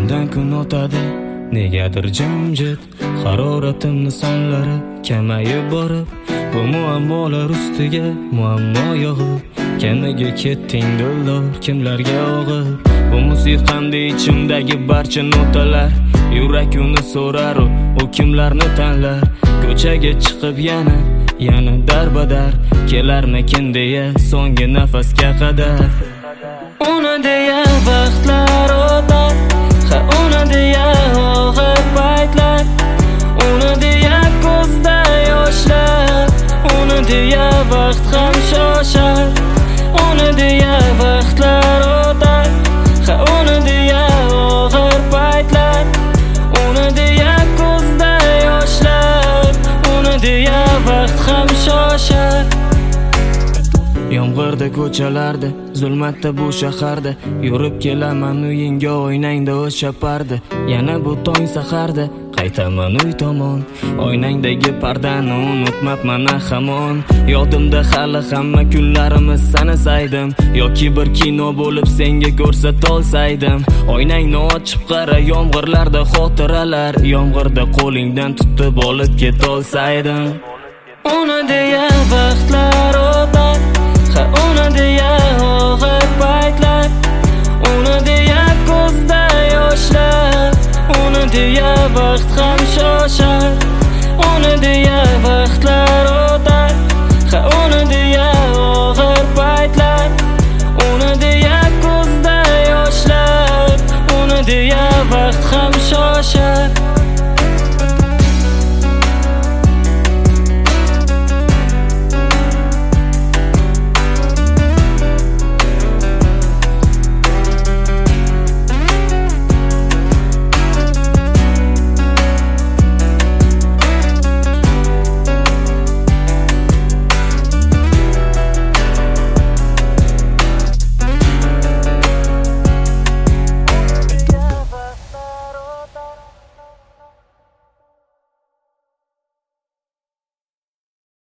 Kundan kun o'tadi, negadir jimjit. Haroratimni sonlari kamayib borib, bu muammolar ustiga muammo yog'ib. Kamiga ketding dollar, kimlarga og'ib. Bu musiqamda ichimdagi barcha notalar, yurak uni so'rar, u kimlarni tanlar. Ko'chaga chiqib yana darbadar, kelarmikin deya so'nggi nafasga qadar. Uni deya vaqtlar o'tar, ha uni deya og'ir paytlar, uni deya ko'zda yoshlar, uni deya vaqt ham shoshar. Uni deya vaqtlar o'tar, ha uni deya og'ir paytlar, uni deya ko'zda yoshlar, uni deya vaqt ham shoshar. Yomg'irda ko'chalarda, zulmatda bu shaharda yurib kelaman uyingga, o'ynangda o'z shaparda. Yana bu tong saharda qaytaman uy tomon, o'ynangdagi pardani unutmabman hamon. Yodimda hali hamma kunlarimiz sanasaydim, yoki bir kino bo'lib senga ko'rsatolsaydim. O'ynangni ochib qara, yomg'irlarda xotiralar, yomg'irda qo'lingdan tutib olib ketolsaydim. Uni deya vaqtlar o'tar, ha uni deya og'ir paytlar, uni deya ko'zda yoshlar, uni deya vaqt ham shoshar. Uni deya vaqtlar o'tar, ha uni deya og'ir paytlar, uni deya ko'zda yoshlar, uni deya vaqt ham